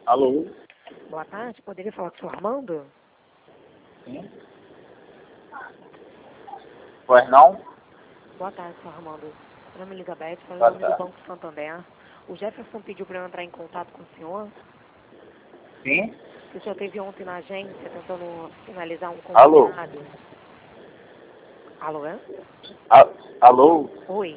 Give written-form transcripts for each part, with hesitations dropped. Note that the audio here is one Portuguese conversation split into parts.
Alô? Boa tarde, poderia falar com o senhor Armando? Sim? Pois não? Boa tarde, senhor Armando. Meu nome é Elizabeth, falo em Boa nome do tarde. Banco Santander. O Jefferson pediu para eu entrar em contato com o senhor. Sim? Que o senhor esteve ontem na agência tentando finalizar um Alô? consignado. Alô, é? Alô? Oi.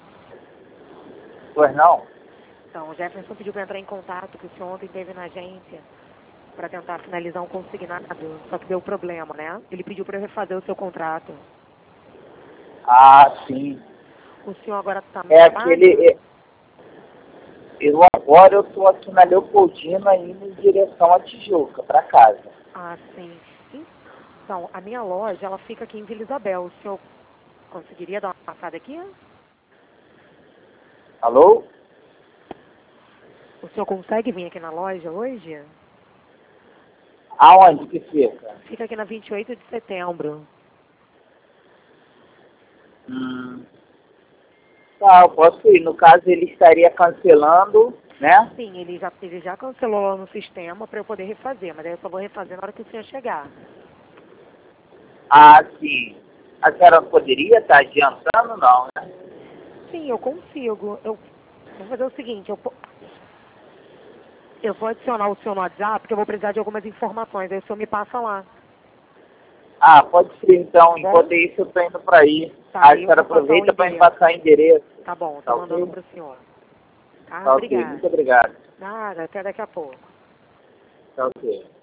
Pois não? Então, o Jefferson pediu para entrar em contato, que o senhor ontem esteve na agência para tentar finalizar um consignado, só que deu problema, né? Ele pediu para eu refazer o seu contrato. Ah, sim. O senhor agora está no É trabalho? aquele... Agora eu tô aqui na Leopoldina indo em direção à Tijuca, pra casa. Ah, sim. Então, a minha loja, ela fica aqui em Vila Isabel. O senhor conseguiria dar uma passada aqui? Alô? O senhor consegue vir aqui na loja hoje? Aonde que fica? Fica aqui na 28 de setembro. Hum... Tá, eu posso ir. No caso, ele estaria cancelando, né? Sim, ele já cancelou lá no sistema para eu poder refazer, mas aí eu só vou refazer na hora que o senhor chegar. Ah, sim. A senhora poderia estar adiantando, não, né? Sim, eu consigo. Eu vou fazer o seguinte, eu vou adicionar o senhor no WhatsApp, porque eu vou precisar de algumas informações, aí o senhor me passa lá, Ah, pode ser então. tá bom? Enquanto isso, eu tô indo para aí. Tá, A aí eu senhora vou passar o aproveita para me endereço. passar o endereço. Tá bom, tô Tá mandando ok? pro senhor. Tá, Tá ok. obrigada. Muito obrigado. Nada, até daqui a pouco. Tá ok.